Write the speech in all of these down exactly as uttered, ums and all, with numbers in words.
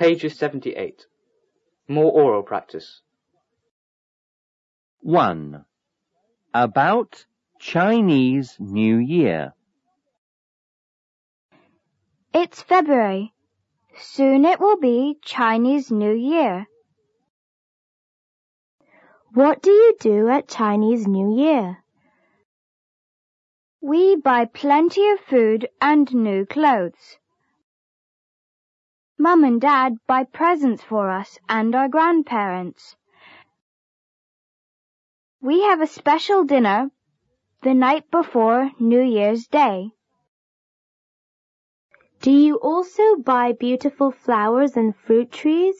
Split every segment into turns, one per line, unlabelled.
Pages seventy-eight. More oral practice.
one. About Chinese New Year.
It's February. Soon it will be Chinese New Year. What do you do at Chinese New Year? We buy plenty of food and new clothes. Mum and Dad buy presents for us and our grandparents. We have a special dinner the night before New Year's Day. Do you also buy beautiful flowers and fruit trees?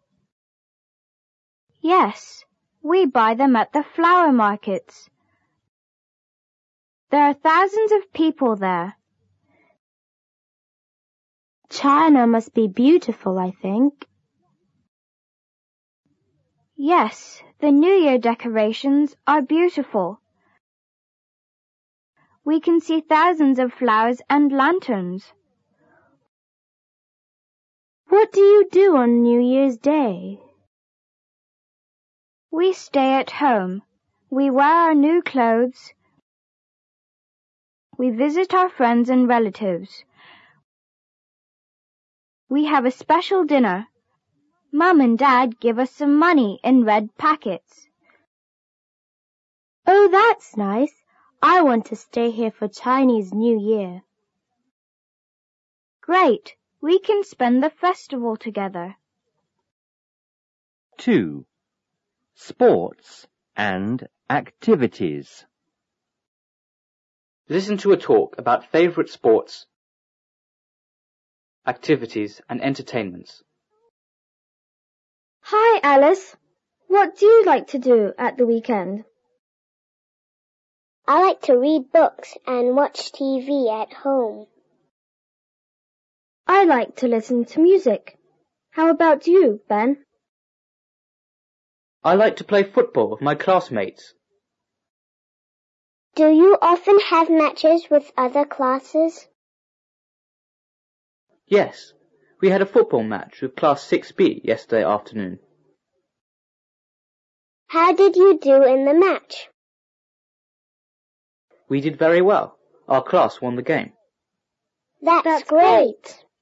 Yes, we buy them at the flower markets. There are thousands of people there. China must be beautiful, I think. Yes, the New Year decorations are beautiful. We can see thousands of flowers and lanterns. What do you do on New Year's Day? We stay at home. We wear our new clothes. We visit our friends and relatives. We have a special dinner. Mum and Dad give us some money in red packets. Oh, that's nice. I want to stay here for Chinese New Year. Great. We can spend the festival together.
two. Sports and activities.
Listen to a talk about favourite sports, activities and entertainments.
Hi, Alice. What do you like to do at the weekend?
I like to read books and watch T V at home.
I like to listen to music. How about you, Ben?
I like to play football with my classmates.
Do you often have matches with other classes?
Yes, we had a football match with Class six B yesterday afternoon.
How did you do in the match?
We did very well. Our class won the game.
That's,
That's
great.
great.